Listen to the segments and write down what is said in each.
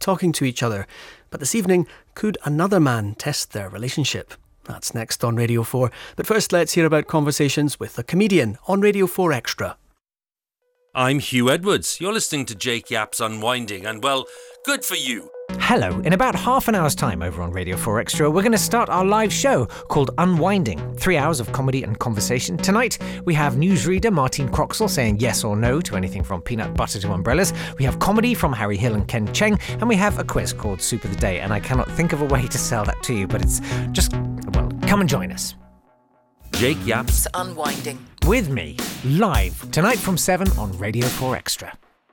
talking to each other. But this evening, could another man test their relationship? That's next on Radio 4. But first, let's hear about conversations with a comedian on Radio 4 Extra. I'm Hugh Edwards. You're listening to Jake Yapp's Unwinding, and well, good for you. Hello. In about half an hour's time over on Radio 4 Extra, we're going to start our live show called Unwinding. 3 hours of comedy and conversation. Tonight, we have newsreader Martine Croxall saying yes or no to anything from peanut butter to umbrellas. We have comedy from Harry Hill and Ken Cheng. And we have a quiz called Soup of the Day. And I cannot think of a way to sell that to you, but it's just, well, come and join us. Jake Yapp's Unwinding. With me, live, tonight from 7 on Radio 4 Extra.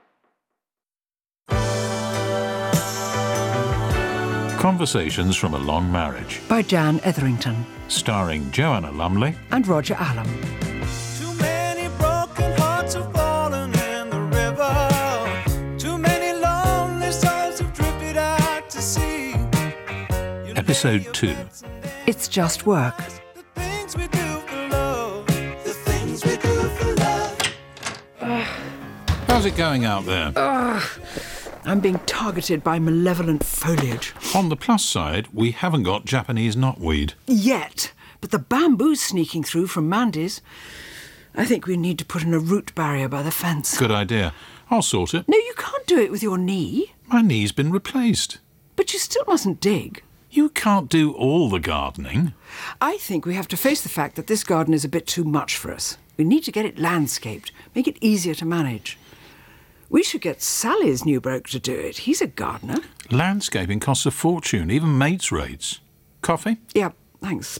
Conversations from a Long Marriage. By Jan Etherington. Starring Joanna Lumley And Roger Allam. Too many broken hearts have fallen in the river. Too many lonely souls have drifted out to sea. Episode 2. It's Just Work. The things we do for love. The things we do for love. How's it going out there? I'm being targeted by malevolent foliage. On the plus side, we haven't got Japanese knotweed. Yet. But the bamboo's sneaking through from Mandy's. I think we need to put in a root barrier by the fence. Good idea. I'll sort it. No, you can't do it with your knee. My knee's been replaced. But you still mustn't dig. You can't do all the gardening. I think we have to face the fact that this garden is a bit too much for us. We need to get it landscaped, make it easier to manage. We should get Sally's new bloke to do it. He's a gardener. Landscaping costs a fortune, even mates' rates. Coffee? Yeah, thanks.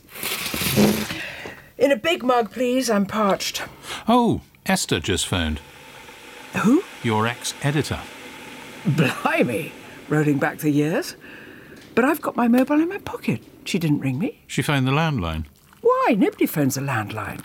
In a big mug, please. I'm parched. Oh, Esther just phoned. Who? Your ex-editor. Blimey. Rolling back the years. But I've got my mobile in my pocket. She didn't ring me. She phoned the landline. Why? Nobody phones a landline.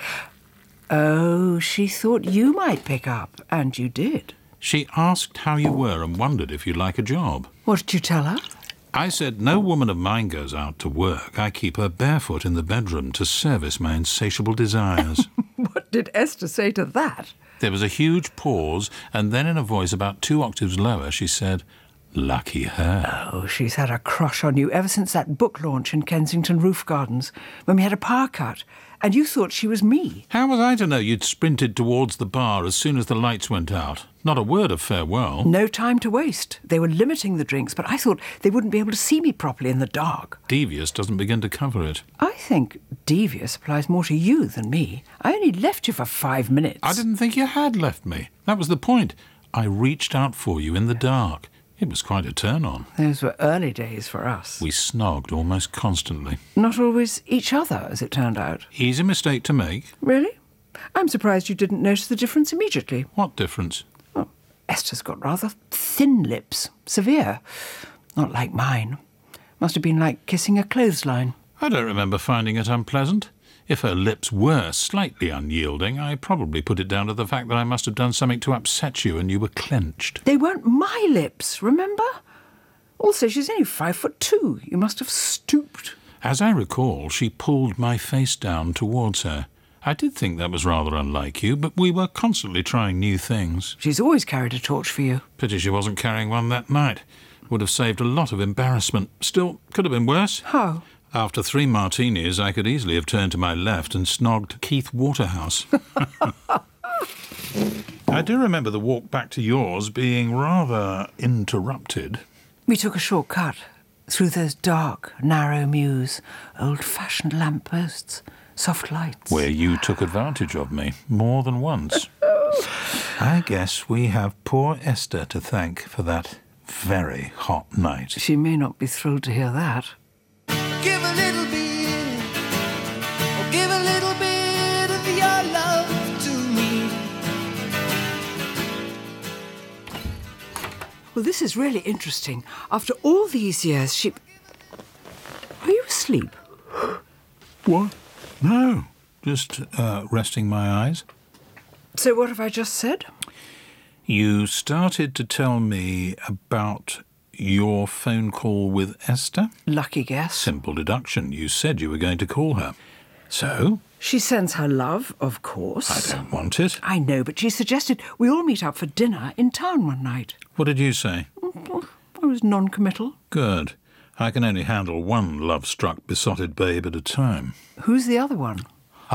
Oh, she thought you might pick up, and you did. She asked how you were and wondered if you'd like a job. What did you tell her? I said no woman of mine goes out to work. I keep her barefoot in the bedroom to service my insatiable desires. What did Esther say to that? There was a huge pause, and then in a voice about 2 octaves lower, she said, "Lucky her." Oh, she's had a crush on you ever since that book launch in Kensington Roof Gardens, when we had a power cut, and you thought she was me. How was I to know you'd sprinted towards the bar as soon as the lights went out? Not a word of farewell. No time to waste. They were limiting the drinks, but I thought they wouldn't be able to see me properly in the dark. Devious doesn't begin to cover it. I think devious applies more to you than me. I only left you for 5 minutes. I didn't think you had left me. That was the point. I reached out for you in the dark. It was quite a turn-on. Those were early days for us. We snogged almost constantly. Not always each other, as it turned out. Easy mistake to make. Really? I'm surprised you didn't notice the difference immediately. What difference? Well, Esther's got rather thin lips. Severe. Not like mine. Must have been like kissing a clothesline. I don't remember finding it unpleasant. If her lips were slightly unyielding, I probably put it down to the fact that I must have done something to upset you and you were clenched. They weren't my lips, remember? Also, she's only 5'2". You must have stooped. As I recall, she pulled my face down towards her. I did think that was rather unlike you, but we were constantly trying new things. She's always carried a torch for you. Pity she wasn't carrying one that night. Would have saved a lot of embarrassment. Still, could have been worse. How? After 3 martinis, I could easily have turned to my left and snogged Keith Waterhouse. I do remember the walk back to yours being rather interrupted. We took a short cut through those dark, narrow mews, old-fashioned lampposts, soft lights. Where you took advantage of me more than once. I guess we have poor Esther to thank for that very hot night. She may not be thrilled to hear that. Give a little bit, or give a little bit of your love to me. Well, this is really interesting. After all these years, she... Are you asleep? What? No, just resting my eyes. So what have I just said? You started to tell me about your phone call with Esther? Lucky guess. Simple deduction. You said you were going to call her. So? She sends her love, of course. I don't want it. I know, but she suggested we all meet up for dinner in town one night. What did you say? I I was non-committal. Good. I can only handle one love-struck, besotted babe at a time. Who's the other one?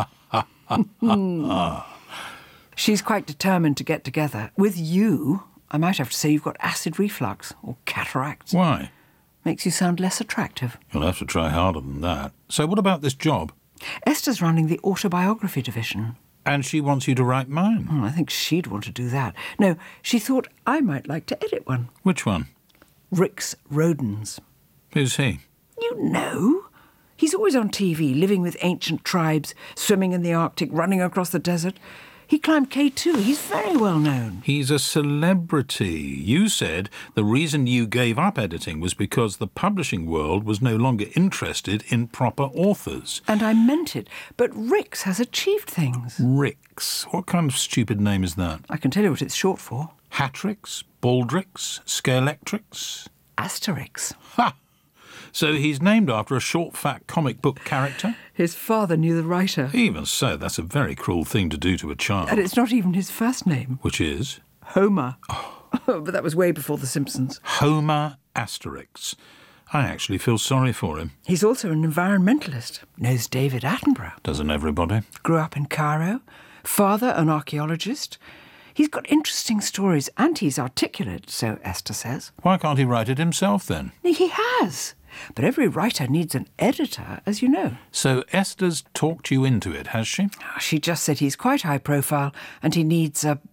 She's quite determined to get together. With you, I might have to say you've got acid reflux or cataracts. Why? Makes you sound less attractive. You'll have to try harder than that. So what about this job? Esther's running the autobiography division. And she wants you to write mine. I think she'd want to do that. No, she thought I might like to edit one. Which one? Rick's Rodens. Who's he? You know. He's always on TV, living with ancient tribes, swimming in the Arctic, running across the desert. He climbed K2. He's very well known. He's a celebrity. You said the reason you gave up editing was because the publishing world was no longer interested in proper authors. And I meant it. But Rick's has achieved things. Rick's? What kind of stupid name is that? I can tell you what it's short for. Hatrix? Baldrix? Scalectrix? Asterix. Ha! So he's named after a short, fat comic book character? His father knew the writer. Even so, that's a very cruel thing to do to a child. And it's not even his first name. Which is? Homer. Oh. But that was way before The Simpsons. Homer Asterix. I actually feel sorry for him. He's also an environmentalist. Knows David Attenborough. Doesn't everybody? Grew up in Cairo. Father, an archaeologist. He's got interesting stories and he's articulate, so Esther says. Why can't he write it himself, then? He has. But every writer needs an editor, as you know. So Esther's talked you into it, has she? She just said he's quite high profile and he needs a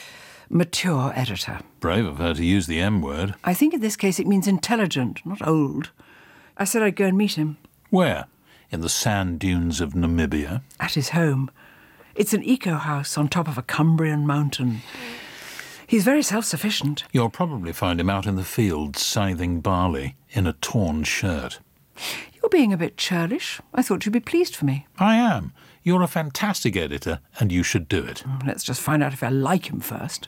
mature editor. Brave of her to use the M word. I think in this case it means intelligent, not old. I said I'd go and meet him. Where? In the sand dunes of Namibia? At his home. It's an eco-house on top of a Cumbrian mountain. He's very self-sufficient. You'll probably find him out in the fields scything barley in a torn shirt. You're being a bit churlish. I thought you'd be pleased for me. I am. You're a fantastic editor, and you should do it. Let's just find out if I like him first.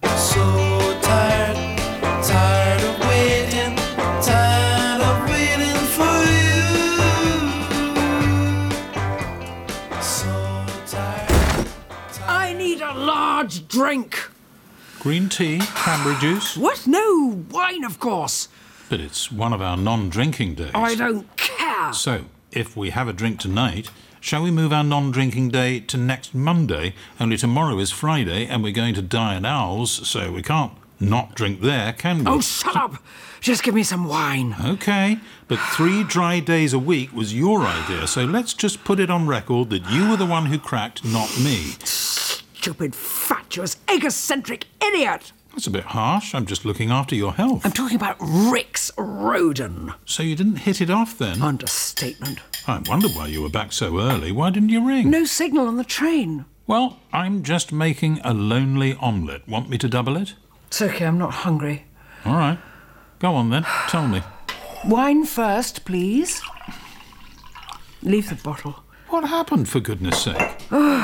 So tired, tired of waiting, tired of waiting for you. So tired. I need a large drink. Green tea, cranberry juice. What? No, wine, of course. But it's one of our non-drinking days. I don't care. So, if we have a drink tonight, shall we move our non-drinking day to next Monday? Only tomorrow is Friday, and we're going to Dian Owls, so we can't not drink there, can we? Oh, shut up! Just give me some wine. OK, but 3 dry days a week was your idea, so let's just put it on record that you were the one who cracked, not me. Stupid, fatuous, egocentric idiot! That's a bit harsh. I'm just looking after your health. I'm talking about Rick's Roden. So you didn't hit it off then? Understatement. I wonder why you were back so early. Why didn't you ring? No signal on the train. Well, I'm just making a lonely omelette. Want me to double it? It's OK, I'm not hungry. All right. Go on then. Tell me. Wine first, please. Leave the bottle. What happened, for goodness sake?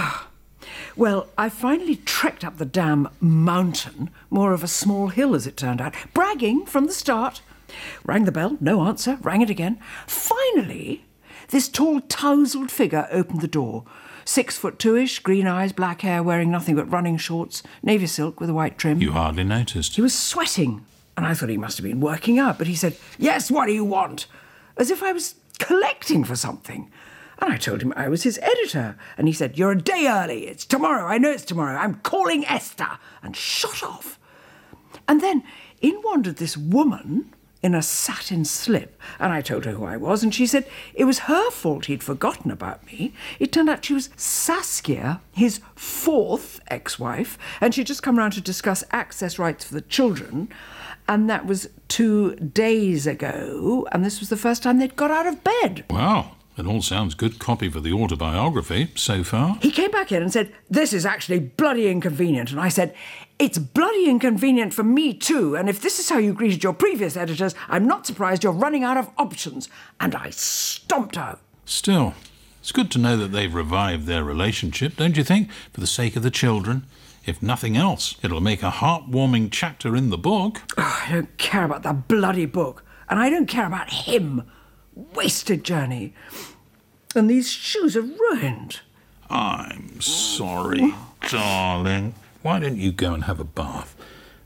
Well, I finally trekked up the damn mountain, more of a small hill as it turned out, bragging from the start. Rang the bell, no answer, rang it again. Finally, this tall, tousled figure opened the door. 6'2"-ish, green eyes, black hair, wearing nothing but running shorts, navy silk with a white trim. You hardly noticed. He was sweating, and I thought he must have been working out, but he said, "Yes, what do you want?" As if I was collecting for something. And I told him I was his editor. And he said, "You're a day early. It's tomorrow. I know it's tomorrow. I'm calling Esther." And shot off. And then in wandered this woman in a satin slip. And I told her who I was. And she said it was her fault he'd forgotten about me. It turned out she was Saskia, his 4th ex-wife. And she'd just come round to discuss access rights for the children. And that was 2 days ago. And this was the first time they'd got out of bed. Wow. It all sounds good copy for the autobiography so far. He came back in and said, "This is actually bloody inconvenient." And I said, "It's bloody inconvenient for me too, and if this is how you greeted your previous editors, I'm not surprised you're running out of options." And I stomped out. Still, it's good to know that they've revived their relationship, don't you think? For the sake of the children. If nothing else, it'll make a heartwarming chapter in the book. Oh, I don't care about that bloody book. And I don't care about him. Wasted journey. And these shoes are ruined. I'm sorry, darling. Why don't you go and have a bath?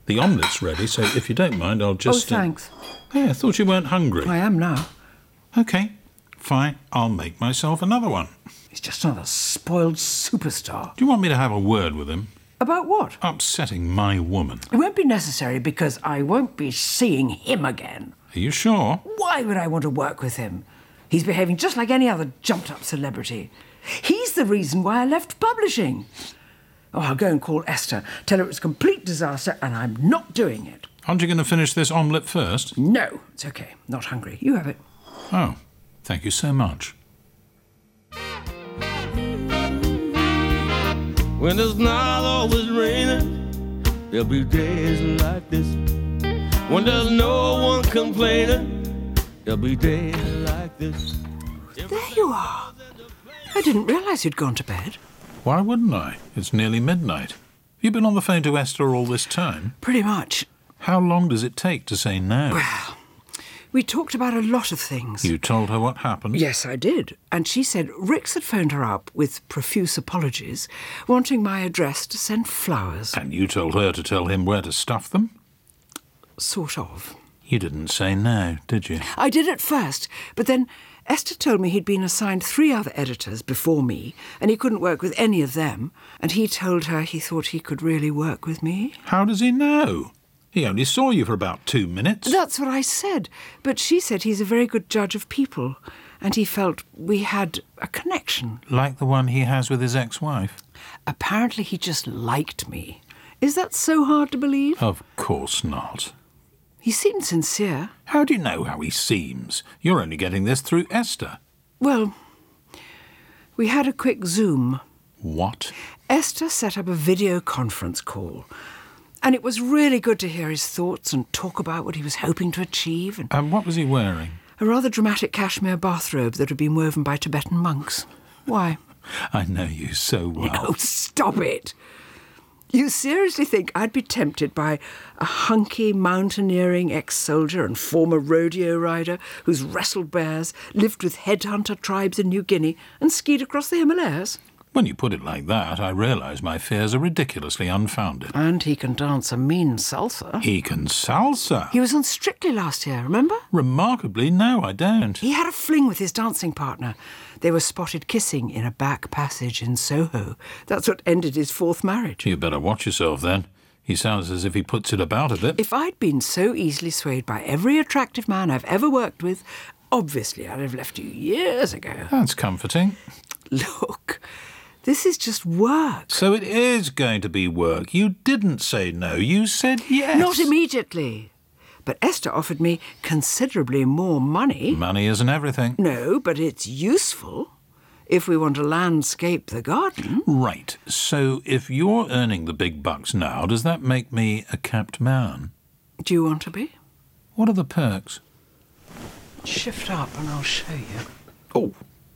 The omelette's ready, so if you don't mind, I'll just... Oh, thanks. Yeah, I thought you weren't hungry. I am now. OK, fine. I'll make myself another one. He's just another spoiled superstar. Do you want me to have a word with him? About what? Upsetting my woman. It won't be necessary because I won't be seeing him again. Are you sure? Why would I want to work with him? He's behaving just like any other jumped-up celebrity. He's the reason why I left publishing. Oh, I'll go and call Esther, tell her it's a complete disaster and I'm not doing it. Aren't you going to finish this omelette first? No, it's OK. Not hungry. You have it. Oh, thank you so much. When it's not always raining, there'll be days like this. When there's no one complaining, there'll be days like this. There you are. I didn't realise you'd gone to bed. Why wouldn't I? It's nearly midnight. You've been on the phone to Esther all this time? Pretty much. How long does it take to say no? Well, we talked about a lot of things. You told her what happened? Yes, I did. And she said Rix had phoned her up with profuse apologies, wanting my address to send flowers. And you told her to tell him where to stuff them? Sort of. You didn't say no, did you? I did at first, but then Esther told me he'd been assigned 3 other editors before me, and he couldn't work with any of them, and he told her he thought he could really work with me. How does he know? He only saw you for about 2 minutes. That's what I said, but she said he's a very good judge of people, and he felt we had a connection. Like the one he has with his ex-wife? Apparently he just liked me. Is that so hard to believe? Of course not. He seemed sincere. How do you know how he seems? You're only getting this through Esther. Well, we had a quick Zoom. What? Esther set up a video conference call, and it was really good to hear his thoughts and talk about what he was hoping to achieve. And what was he wearing? A rather dramatic cashmere bathrobe that had been woven by Tibetan monks. Why? I know you so well. Oh, stop it! You seriously think I'd be tempted by a hunky, mountaineering ex-soldier and former rodeo rider who's wrestled bears, lived with headhunter tribes in New Guinea and skied across the Himalayas? When you put it like that, I realise my fears are ridiculously unfounded. And he can dance a mean salsa. He can salsa? He was on Strictly last year, remember? Remarkably, no, I don't. He had a fling with his dancing partner. They were spotted kissing in a back passage in Soho. That's what ended his 4th marriage. You better watch yourself then. He sounds as if he puts it about a bit. If I'd been so easily swayed by every attractive man I've ever worked with, obviously I'd have left you years ago. That's comforting. Look, this is just work. So it is going to be work. You didn't say no, you said yes. Not immediately. But Esther offered me considerably more money. Money isn't everything. No, but it's useful if we want to landscape the garden. Right. So if you're earning the big bucks now, does that make me a capped man? Do you want to be? What are the perks? Shift up and I'll show you. Oh.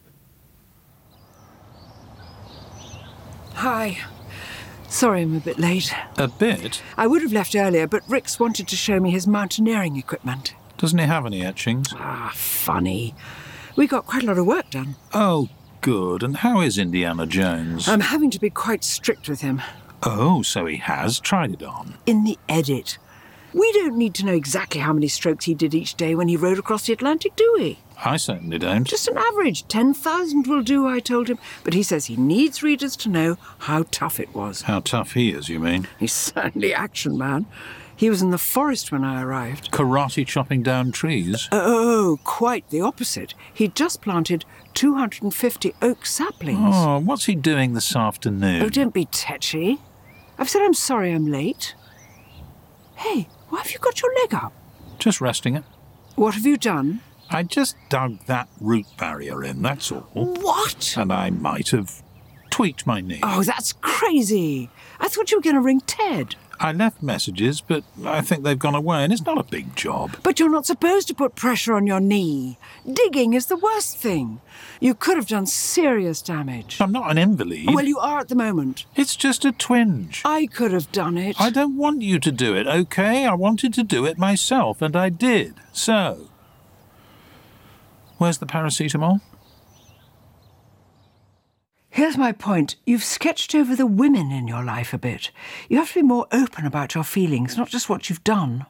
Hi. Sorry I'm a bit late. A bit? I would have left earlier, but Rix wanted to show me his mountaineering equipment. Doesn't he have any etchings? Ah, funny. We got quite a lot of work done. Oh, good. And how is Indiana Jones? I'm having to be quite strict with him. Oh, so he has tried it on. In the edit. We don't need to know exactly how many strokes he did each day when he rode across the Atlantic, do we? I certainly don't. Just an average. 10,000 will do, I told him. But he says he needs readers to know how tough it was. How tough he is, you mean? He's certainly action man. He was in the forest when I arrived. Karate chopping down trees? Oh, quite the opposite. He'd just planted 250 oak saplings. Oh, what's he doing this afternoon? Oh, don't be tetchy. I've said I'm sorry I'm late. Hey, why have you got your leg up? Just resting it. What have you done? I just dug that root barrier in, that's all. What? And I might have tweaked my knee. Oh, that's crazy. I thought you were going to ring Ted. I left messages, but I think they've gone away, and it's not a big job. But you're not supposed to put pressure on your knee. Digging is the worst thing. You could have done serious damage. I'm not an invalid. Well, you are at the moment. It's just a twinge. I could have done it. I don't want you to do it, OK? I wanted to do it myself, and I did. So, where's the paracetamol? Here's my point. You've sketched over the women in your life a bit. You have to be more open about your feelings, not just what you've done.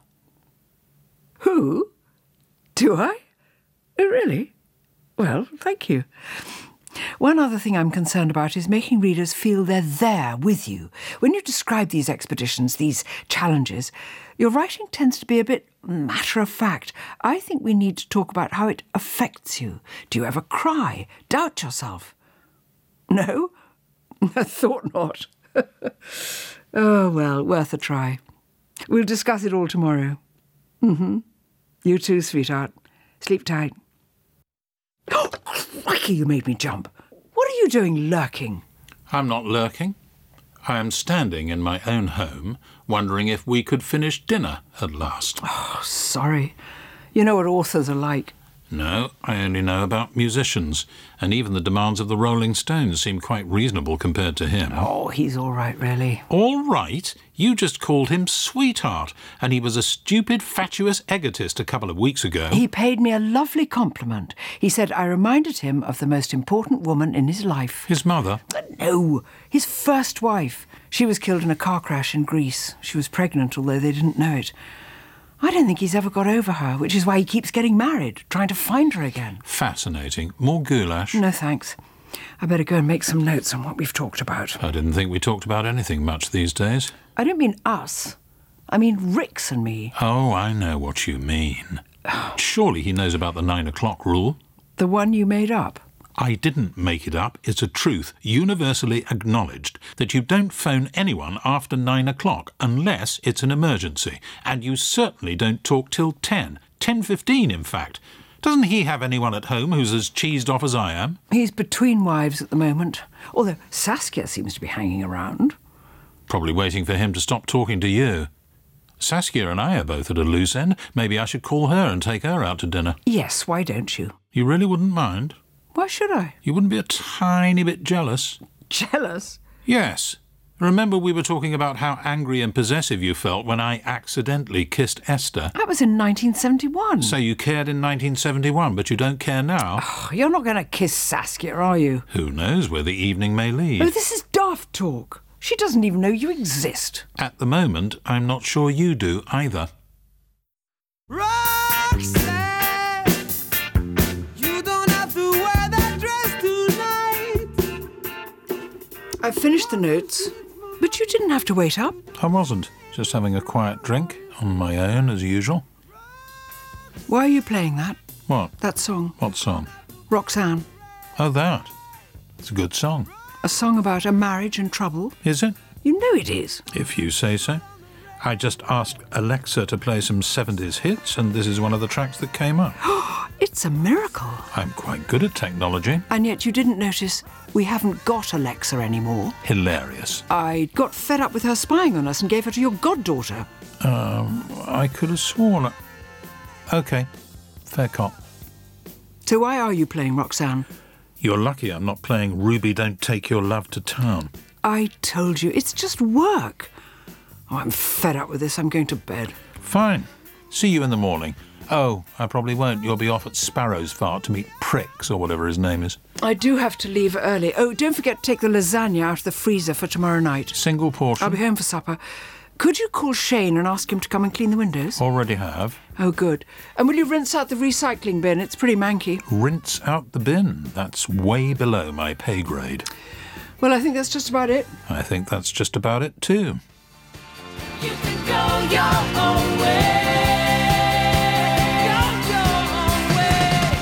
Who? Do I? Oh, really? Well, thank you. One other thing I'm concerned about is making readers feel they're there with you. When you describe these expeditions, these challenges, your writing tends to be a bit matter-of-fact. I think we need to talk about how it affects you. Do you ever cry? Doubt yourself? No? I thought not. Oh, well, worth a try. We'll discuss it all tomorrow. You too, sweetheart. Sleep tight. Oh, crikey, you made me jump. What are you doing lurking? I'm not lurking. I am standing in my own home, wondering if we could finish dinner at last. Oh, sorry. You know what authors are like. No, I only know about musicians, and even the demands of the Rolling Stones seem quite reasonable compared to him. Oh, he's all right, really. All right? You just called him sweetheart, and he was a stupid, fatuous egotist a couple of weeks ago. He paid me a lovely compliment. He said I reminded him of the most important woman in his life. His mother? No, his first wife. She was killed in a car crash in Greece. She was pregnant, although they didn't know it. I don't think he's ever got over her, which is why he keeps getting married, trying to find her again. Fascinating. More goulash? No, thanks. I better go and make some notes on what we've talked about. I didn't think we talked about anything much these days. I don't mean us. I mean Rix and me. Oh, I know what you mean. Surely he knows about the 9 o'clock rule. The one you made up. I didn't make it up. It's a truth, universally acknowledged, that you don't phone anyone after 9 o'clock unless it's an emergency. And you certainly don't talk till 10:15 in fact. Doesn't he have anyone at home who's as cheesed off as I am? He's between wives at the moment, although Saskia seems to be hanging around. Probably waiting for him to stop talking to you. Saskia and I are both at a loose end. Maybe I should call her and take her out to dinner. Yes, why don't you? You really wouldn't mind? Why should I? You wouldn't be a tiny bit jealous? Jealous? Yes. Remember we were talking about how angry and possessive you felt when I accidentally kissed Esther? That was in 1971. So you cared in 1971, but you don't care now? Oh, you're not going to kiss Saskia, are you? Who knows where the evening may lead? Oh, this is daft talk. She doesn't even know you exist. At the moment, I'm not sure you do either. Roxanne, you don't have to wear that dress tonight. I've finished the notes, but you didn't have to wait up. I wasn't. Just having a quiet drink on my own, as usual. Why are you playing that? What? That song? What song? Roxanne. Oh, that. It's a good song. A song about a marriage and trouble? Is it? You know it is. If you say so. I just asked Alexa to play some 70s hits, and this is one of the tracks that came up. It's a miracle. I'm quite good at technology. And yet you didn't notice we haven't got Alexa anymore. Hilarious. I got fed up with her spying on us and gave her to your goddaughter. I could have sworn... OK, fair cop. So why are you playing Roxanne? You're lucky I'm not playing Ruby Don't Take Your Love to Town. I told you, it's just work. Oh, I'm fed up with this. I'm going to bed. Fine. See you in the morning. Oh, I probably won't. You'll be off at Sparrow's Fart to meet Pricks, or whatever his name is. I do have to leave early. Oh, don't forget to take the lasagna out of the freezer for tomorrow night. Single portion. I'll be home for supper. Could you call Shane and ask him to come and clean the windows? Already have. Oh, good. And will you rinse out the recycling bin? It's pretty manky. Rinse out the bin. That's way below my pay grade. Well, I think that's just about it. I think that's just about it, too. You can go your own way. Go your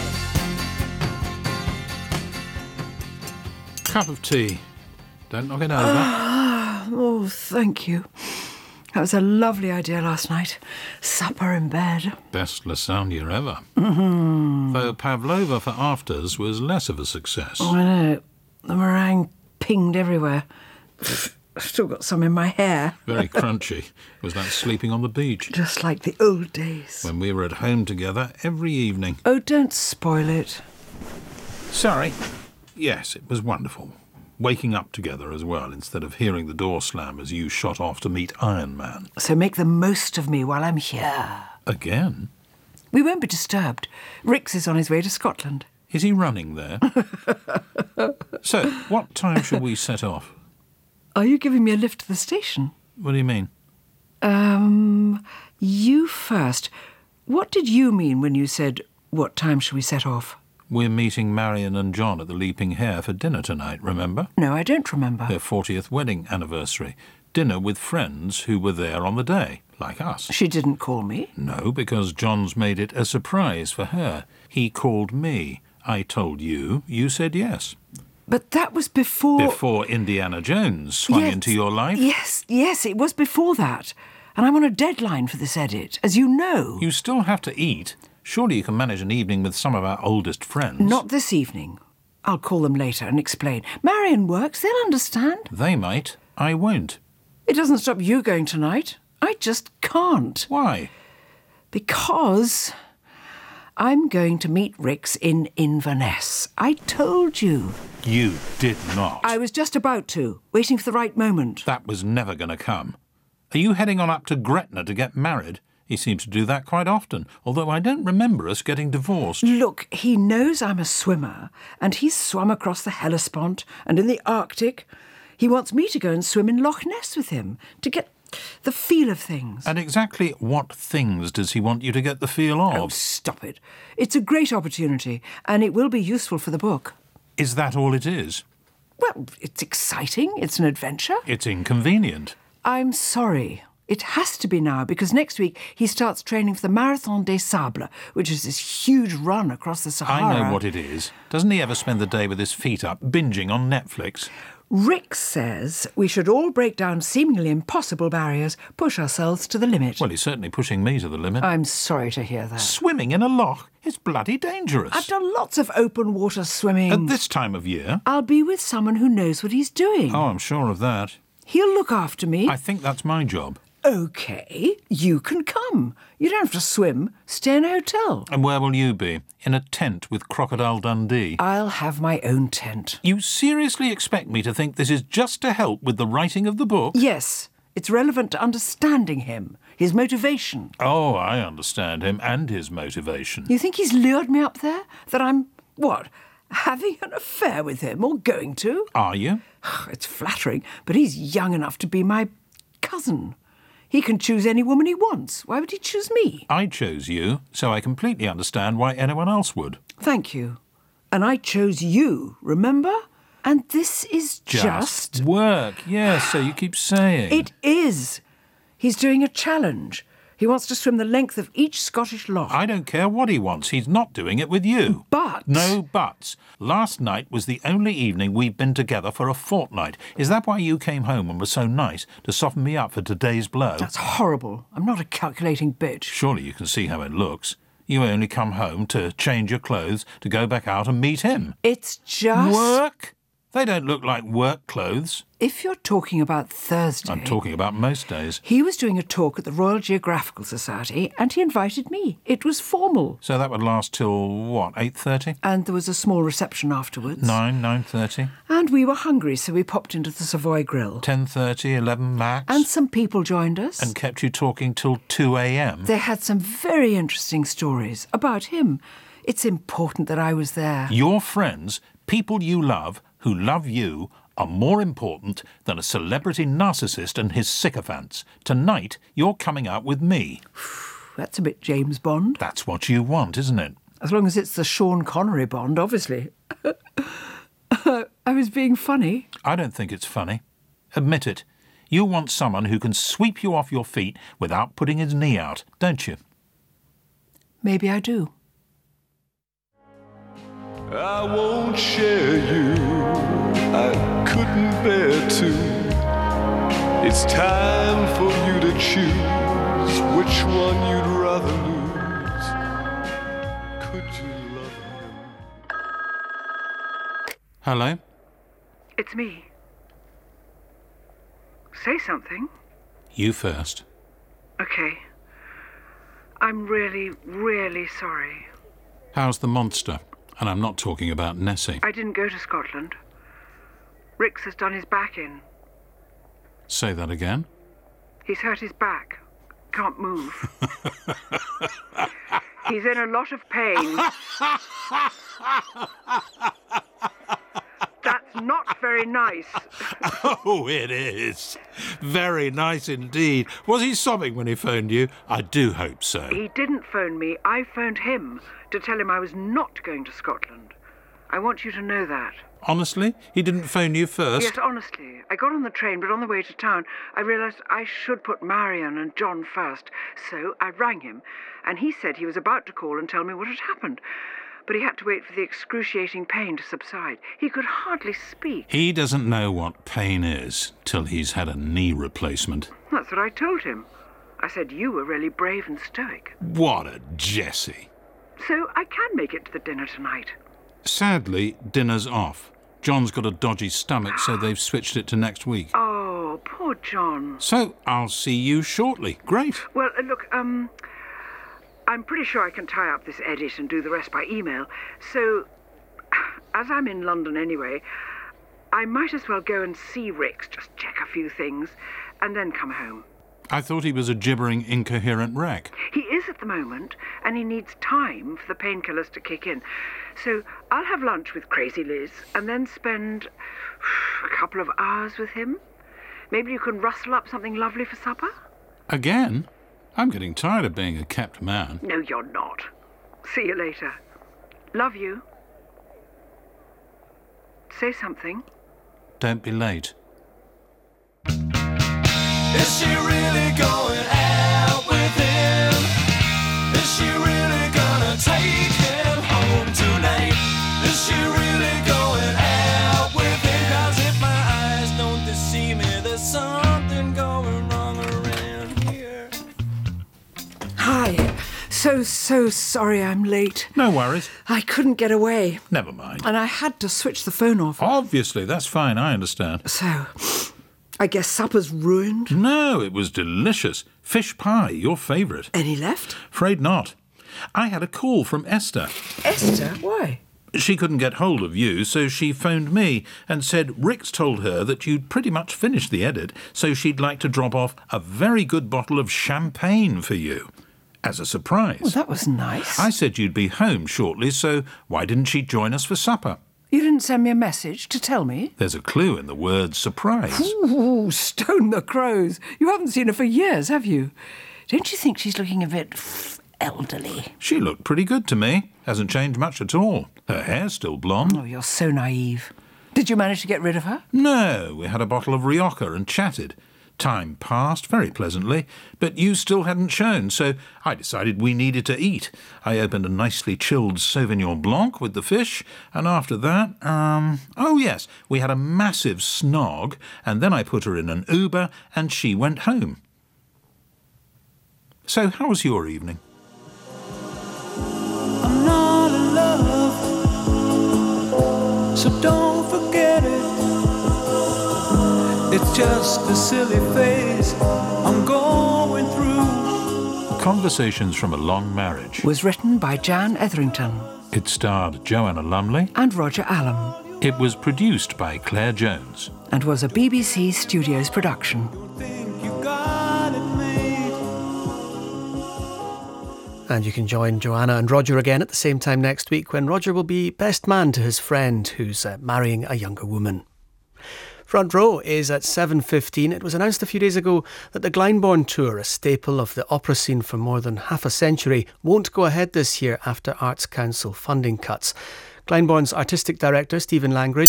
own way. Cup of tea. Don't knock it over. Oh, thank you. That was a lovely idea last night. Supper in bed. Best lasagna ever. Though pavlova for afters was less of a success. Oh, I know. The meringue pinged everywhere. I've still got some in my hair. Very crunchy. It was like sleeping on the beach. Just like the old days. When we were at home together every evening. Oh, don't spoil it. Sorry. Yes, it was wonderful. Waking up together as well, instead of hearing the door slam as you shot off to meet Iron Man. So make the most of me while I'm here. Again? We won't be disturbed. Rix is on his way to Scotland. Is he running there? So, what time shall we set off? Are you giving me a lift to the station? What do you mean? You first. What did you mean when you said, what time shall we set off? We're meeting Marion and John at the Leaping Hare for dinner tonight, remember? No, I don't remember. Their 40th wedding anniversary. Dinner with friends who were there on the day, like us. She didn't call me. No, because John's made it a surprise for her. He called me. I told you. You said yes. But that was before... Before Indiana Jones swung into your life? Yes, it was before that. And I'm on a deadline for this edit, as you know. You still have to eat. Surely you can manage an evening with some of our oldest friends. Not this evening. I'll call them later and explain. Marion works, they'll understand. They might. I won't. It doesn't stop you going tonight. I just can't. Why? Because I'm going to meet Rix in Inverness. I told you. You did not. I was just about to, waiting for the right moment. That was never going to come. Are you heading on up to Gretna to get married? He seems to do that quite often, although I don't remember us getting divorced. Look, he knows I'm a swimmer, and he's swum across the Hellespont and in the Arctic. He wants me to go and swim in Loch Ness with him, to get the feel of things. And exactly what things does he want you to get the feel of? Oh, stop it. It's a great opportunity, and it will be useful for the book. Is that all it is? Well, it's exciting. It's an adventure. It's inconvenient. I'm sorry. It has to be now, because next week he starts training for the Marathon des Sables, which is this huge run across the Sahara. I know what it is. Doesn't he ever spend the day with his feet up, binging on Netflix? Rick says we should all break down seemingly impossible barriers, push ourselves to the limit. Well, he's certainly pushing me to the limit. I'm sorry to hear that. Swimming in a loch is bloody dangerous. I've done lots of open water swimming. At this time of year? I'll be with someone who knows what he's doing. Oh, I'm sure of that. He'll look after me. I think that's my job. OK, you can come. You don't have to swim. Stay in a hotel. And where will you be? In a tent with Crocodile Dundee? I'll have my own tent. You seriously expect me to think this is just to help with the writing of the book? Yes, it's relevant to understanding him, his motivation. Oh, I understand him and his motivation. You think he's lured me up there? That I'm, what, having an affair with him or going to? Are you? It's flattering, but he's young enough to be my cousin. He can choose any woman he wants. Why would he choose me? I chose you, so I completely understand why anyone else would. Thank you. And I chose you, remember? And this is just... work, yes, so you keep saying. It is. He's doing a challenge. He wants to swim the length of each Scottish loch. I don't care what he wants. He's not doing it with you. But... No buts. Last night was the only evening we've been together for a fortnight. Is that why you came home and were so nice to soften me up for today's blow? That's horrible. I'm not a calculating bitch. Surely you can see how it looks. You only come home to change your clothes, to go back out and meet him. It's just... Work? They don't look like work clothes. If you're talking about Thursday... I'm talking about most days. He was doing a talk at the Royal Geographical Society and he invited me. It was formal. So that would last till, what, 8:30? And there was a small reception afterwards. 9:30? And we were hungry, so we popped into the Savoy Grill. 10:30, 11 max? And some people joined us. And kept you talking till 2 a.m? They had some very interesting stories about him. It's important that I was there. Your friends, people you love, who love you, are more important than a celebrity narcissist and his sycophants. Tonight, you're coming out with me. That's a bit James Bond. That's what you want, isn't it? As long as it's the Sean Connery Bond, obviously. I was being funny. I don't think it's funny. Admit it. You want someone who can sweep you off your feet without putting his knee out, don't you? Maybe I do. I won't share you, I couldn't bear to. It's time for you to choose which one you'd rather lose. Could you love him? Hello? It's me. Say something. You first. OK. I'm really, really sorry. How's the monster? And I'm not talking about Nessie. I didn't go to Scotland. Rix has done his back in. Say that again? He's hurt his back. Can't move. He's in a lot of pain. That's not very nice. Oh, it is. Very nice indeed. Was he sobbing when he phoned you? I do hope so. He didn't phone me. I phoned him to tell him I was not going to Scotland. I want you to know that. Honestly? He didn't phone you first? Yes, honestly. I got on the train, but on the way to town, I realised I should put Marion and John first. So I rang him, and he said he was about to call and tell me what had happened. But he had to wait for the excruciating pain to subside. He could hardly speak. He doesn't know what pain is till he's had a knee replacement. That's what I told him. I said you were really brave and stoic. What a Jessie. So I can make it to the dinner tonight. Sadly, dinner's off. John's got a dodgy stomach, so they've switched it to next week. Oh, poor John. So I'll see you shortly. Great. Well, look, I'm pretty sure I can tie up this edit and do the rest by email. So, as I'm in London anyway, I might as well go and see Rix, just check a few things, and then come home. I thought he was a gibbering, incoherent wreck. He is at the moment, and he needs time for the painkillers to kick in. So I'll have lunch with Crazy Liz and then spend a couple of hours with him. Maybe you can rustle up something lovely for supper? Again? I'm getting tired of being a kept man. No, you're not. See you later. Love you. Say something. Don't be late. Is she really going out with him? Is she really gonna take him home tonight? Is she really going out with him? 'Cause if my eyes don't deceive me, there's something going wrong around here. Hi. So sorry I'm late. No worries. I couldn't get away. Never mind. And I had to switch the phone off. Obviously, that's fine, I understand. So, I guess supper's ruined. No, it was delicious. Fish pie, your favourite. Any left? Afraid not. I had a call from Esther. Esther? Why? She couldn't get hold of you, so she phoned me and said Rix told her that you'd pretty much finished the edit, so she'd like to drop off a very good bottle of champagne for you. As a surprise. Well, that was nice. I said you'd be home shortly, so why didn't she join us for supper? You didn't send me a message to tell me? There's a clue in the word surprise. Ooh, stone the crows. You haven't seen her for years, have you? Don't you think she's looking a bit elderly? She looked pretty good to me. Hasn't changed much at all. Her hair's still blonde. Oh, you're so naive. Did you manage to get rid of her? No, we had a bottle of Rioja and chatted. Time passed very pleasantly, but you still hadn't shown, so I decided we needed to eat. I opened a nicely chilled Sauvignon Blanc with the fish, and after that, we had a massive snog, and then I put her in an Uber, and she went home. So how was your evening? I'm not in love, so don't forget it. It's just a silly phase I'm going through. Conversations from a Long Marriage Was written by Jan Etherington It starred Joanna Lumley. and Roger Allam It was produced by Claire Jones. and was a BBC Studios production. Think you got it made. And you can join Joanna and Roger again at the same time next week when Roger will be best man to his friend who's marrying a younger woman. Front Row is at 7:15. It was announced a few days ago that the Glyndebourne Tour, a staple of the opera scene for more than half a century, won't go ahead this year after Arts Council funding cuts. Glyndebourne's artistic director, Stephen Langridge,